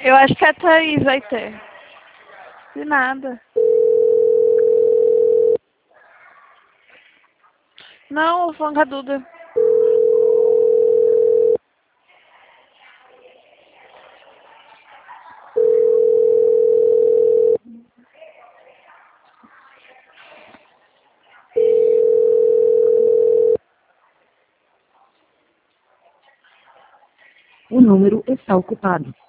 Eu acho que a Thaís vai ter. De nada. Não, falando com a Duda. O número está ocupado.